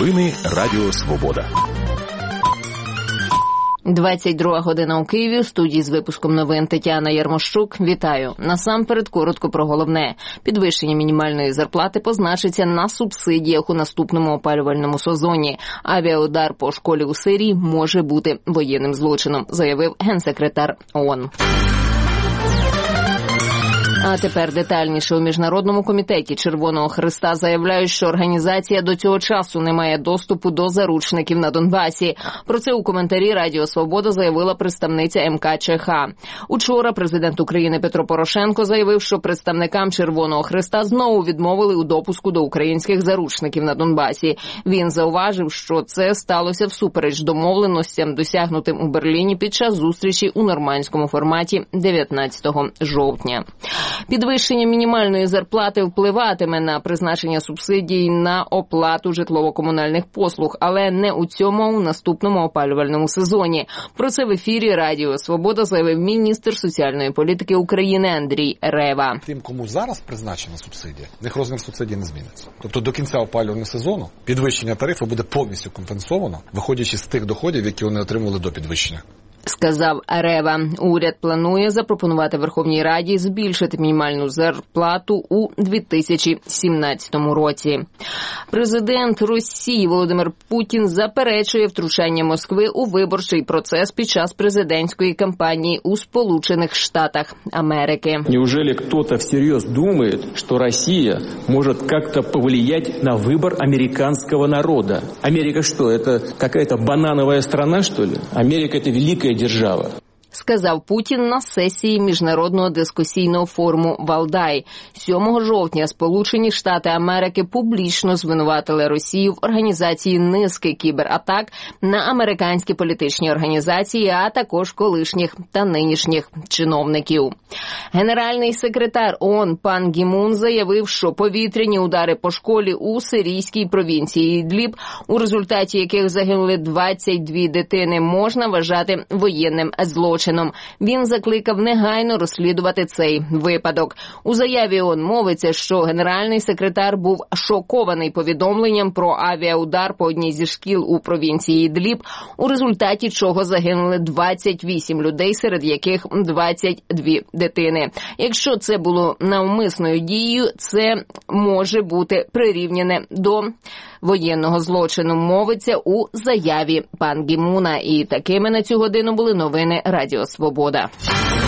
Новини Радіо Свобода. 22 година у Києві. В студії з випуском новин Тетяна Ярмощук. Вітаю. Насамперед коротко про головне. Підвищення мінімальної зарплати позначиться на субсидіях у наступному опалювальному сезоні. Авіаудар по школі у Сирії може бути воєнним злочином, заявив генсекретар ООН. А тепер детальніше. У Міжнародному комітеті Червоного Хреста заявляють, що організація до цього часу не має доступу до заручників на Донбасі. Про це у коментарі Радіо Свобода заявила представниця МКЧХ. Учора президент України Петро Порошенко заявив, що представникам Червоного Хреста знову відмовили у допуску до українських заручників на Донбасі. Він зауважив, що це сталося всупереч домовленостям, досягнутим у Берліні під час зустрічі у нормандському форматі 19 жовтня. Підвищення мінімальної зарплати впливатиме на призначення субсидій на оплату житлово-комунальних послуг, але не у цьому, а у наступному опалювальному сезоні. Про це в ефірі Радіо Свобода заявив міністр соціальної політики України Андрій Рева. Тим, кому зараз призначена субсидія, в них розмір субсидії не зміниться. Тобто до кінця опалювального сезону підвищення тарифу буде повністю компенсовано, виходячи з тих доходів, які вони отримували до підвищення. Сказав Рева. Уряд планує запропонувати Верховній Раді збільшити мінімальну зарплату у 2017 році. Президент Росії Володимир Путін заперечує втручання Москви у виборчий процес під час президентської кампанії у Сполучених Штатах Америки. Неужели кто-то всерьез думает, что Россия может как-то повлиять на выбор американского народа? Америка что, это какая-то банановая страна, что ли? Америка – это великая держава. Сказав Путін на сесії Міжнародного дискусійного форуму «Валдай». 7 жовтня Сполучені Штати Америки публічно звинуватили Росію в організації низки кібератак на американські політичні організації, а також колишніх та нинішніх чиновників. Генеральний секретар ООН Пан Гі Мун заявив, що повітряні удари по школі у сирійській провінції Ідліб, у результаті яких загинули 22 дитини, можна вважати воєнним злочином. Він закликав негайно розслідувати цей випадок. У заяві ООН мовиться, що генеральний секретар був шокований повідомленням про авіаудар по одній зі шкіл у провінції Ідліб, у результаті чого загинули 28 людей, серед яких 22 дитини. Якщо це було навмисною дією, це може бути прирівняне до воєнного злочину, мовиться у заяві Пан Гі Муна. І такими на цю годину були новини Радіо Свобода.